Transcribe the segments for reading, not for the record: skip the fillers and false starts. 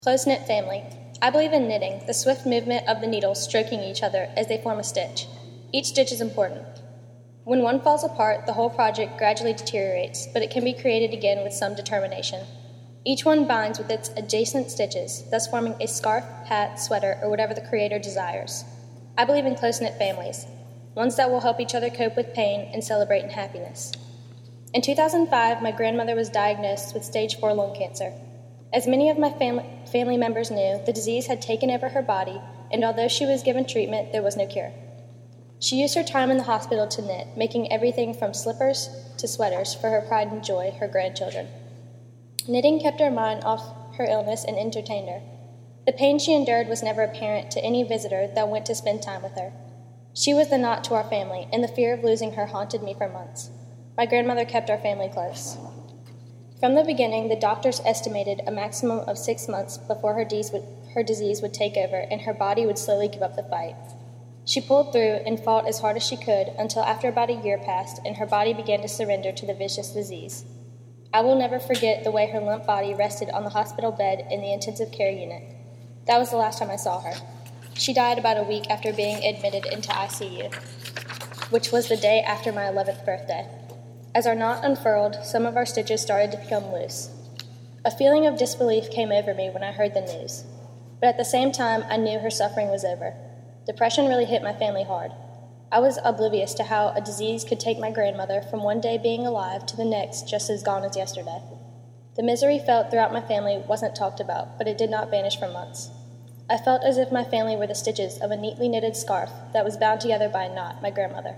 Close-knit family. I believe in knitting, the swift movement of the needles stroking each other as they form a stitch. Each stitch is important. When one falls apart, the whole project gradually deteriorates, but it can be created again with some determination. Each one binds with its adjacent stitches, thus forming a scarf, hat, sweater, or whatever the creator desires. I believe in close-knit families, ones that will help each other cope with pain and celebrate in happiness. In 2005, my grandmother was diagnosed with stage 4 lung cancer. As many of my family members knew, the disease had taken over her body, and although she was given treatment, there was no cure. She used her time in the hospital to knit, making everything from slippers to sweaters for her pride and joy, her grandchildren. Knitting kept her mind off her illness and entertained her. The pain she endured was never apparent to any visitor that went to spend time with her. She was the knot to our family, and the fear of losing her haunted me for months. My grandmother kept our family close. From the beginning, the doctors estimated a maximum of 6 months before her disease would take over and her body would slowly give up the fight. She pulled through and fought as hard as she could until after about a year passed and her body began to surrender to the vicious disease. I will never forget the way her limp body rested on the hospital bed in the intensive care unit. That was the last time I saw her. She died about a week after being admitted into ICU, which was the day after my 11th birthday. As our knot unfurled, some of our stitches started to become loose. A feeling of disbelief came over me when I heard the news. But at the same time, I knew her suffering was over. Depression really hit my family hard. I was oblivious to how a disease could take my grandmother from one day being alive to the next just as gone as yesterday. The misery felt throughout my family wasn't talked about, but it did not vanish for months. I felt as if my family were the stitches of a neatly knitted scarf that was bound together by a knot, my grandmother.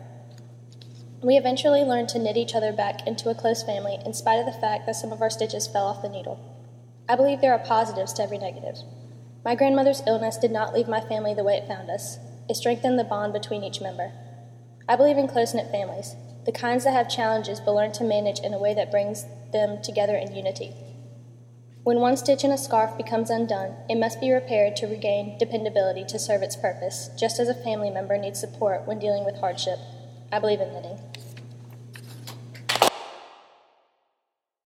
We eventually learned to knit each other back into a close family in spite of the fact that some of our stitches fell off the needle. I believe there are positives to every negative. My grandmother's illness did not leave my family the way it found us. It strengthened the bond between each member. I believe in close-knit families, the kinds that have challenges but learn to manage in a way that brings them together in unity. When one stitch in a scarf becomes undone, it must be repaired to regain dependability to serve its purpose, just as a family member needs support when dealing with hardship. I believe in knitting.